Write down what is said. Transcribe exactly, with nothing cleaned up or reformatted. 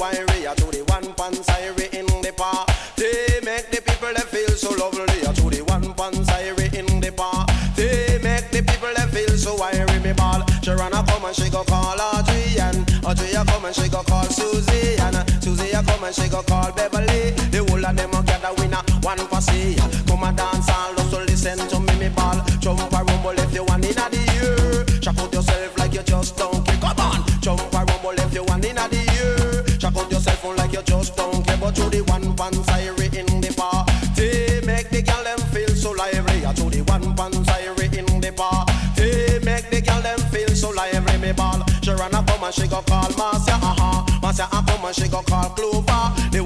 irie, to the one pants irie in the park. They make the people that feel so lovely, to the one pants irie in the park. They make the people that feel so irie, me ball. Sharana come and she go call Adrian, Adrian come and she go call Susie, and Susie come and she go call Beverly. The whole of them together win a one posse. Come and dance all, just to listen to me, me ball. Jump a rumble if you want in the year. Shock out yourself like you just don't care. Come on, jump a rumble if you want in the year. Shock out yourself like you just don't care. But to the one pants irie in the bar, they make the girl them feel so lively. To the one pants irie in the bar, they make the girl them feel so lively. Me ball, Sharana come and she go call Marcia, uh-huh. Marcia come and she go call Clover.